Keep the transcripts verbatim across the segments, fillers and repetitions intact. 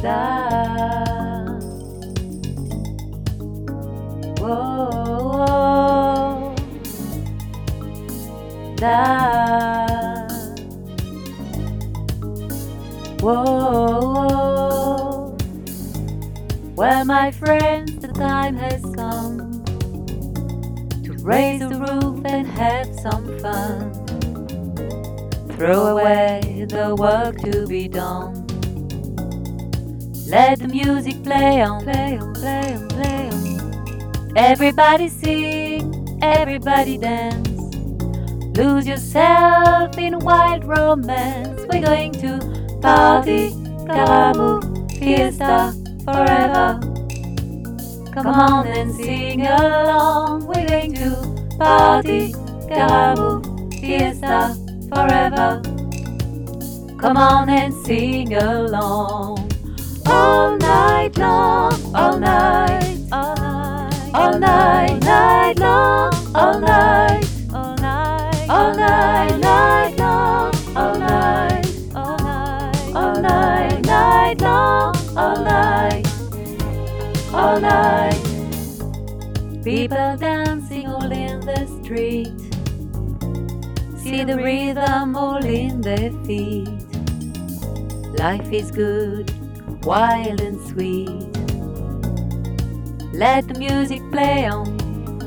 da. Whoa, da. Whoa. Well, my friends, the time has come to raise the roof and have some fun. Throw away the work to be done. Let the music play on, play on, play on, play on. Everybody sing, everybody dance. Lose yourself in wild romance. We're going to party, carabou, fiesta, forever. Come on and sing along. We're going to party, carabou, fiesta, forever. Come on and sing along. All night long, all night, all night, all night, night long, all night, all night, all night, night long, all night, all night, all night, night long, all night, all night. People dancing all in the street. See the rhythm all in their feet. Life is good, wild and sweet. Let the music play on.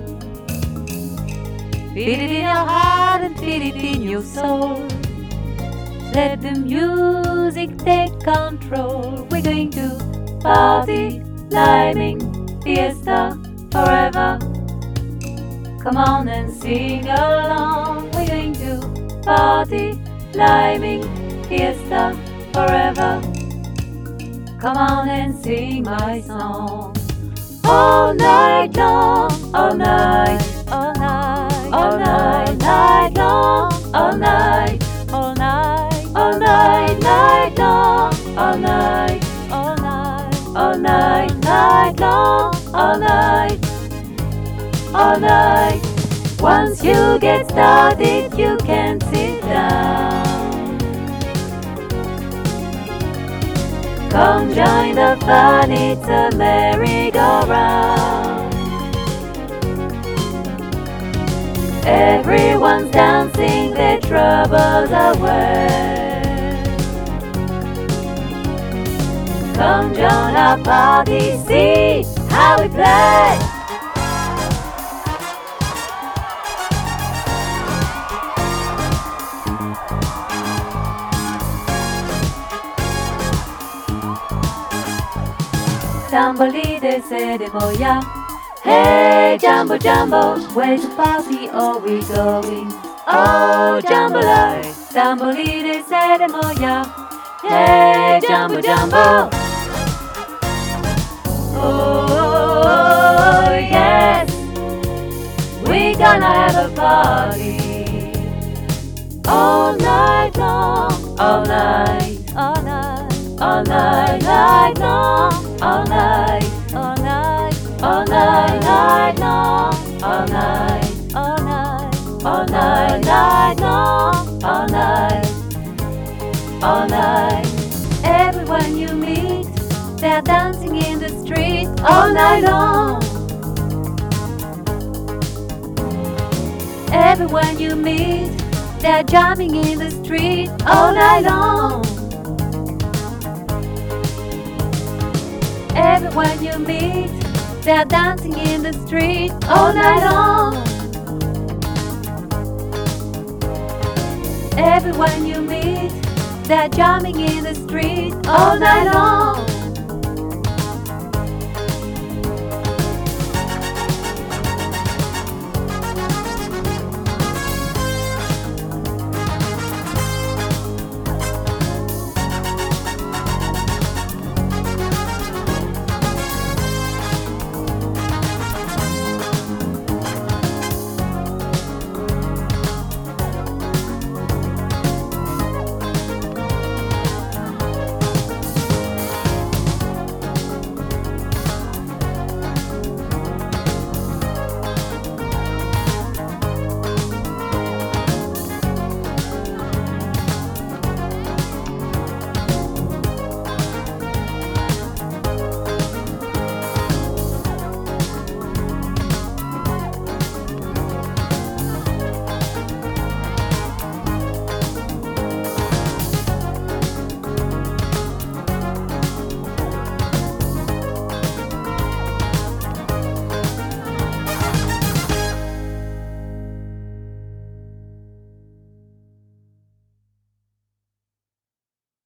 Feel it in your heart and feel it in your soul. Let the music take control. We're going to party, liming, fiesta, forever. Come on and sing along. We're going to party, liming, fiesta, forever. Come on and sing my song. All night long, all night, all night, all night, night long, all night, all night, all night, night long, all night, all night, all night, night long, all night, all night. Once you get started, you can't sit down. Come join the fun, it's a merry-go-round. Everyone's dancing their troubles away. Come join our party, see how we play. Tambolide se de moya. Hey, Jumbo Jumbo, where's the party are we going? Oh, Jambalaya, Tambolide se de moya. Hey, Jumbo Jumbo. Oh, yes, we gonna have a party. All night long, all night, all night, all night, night long, all night, all night, all night, night long, all night, all night, all night, night long, all night, all night. Everyone you meet, they're dancing in the street all night long. Everyone you meet, they're jamming in the street all night long. Everyone you meet, they're dancing in the street all night long. Everyone you meet, they're jamming in the street all night long.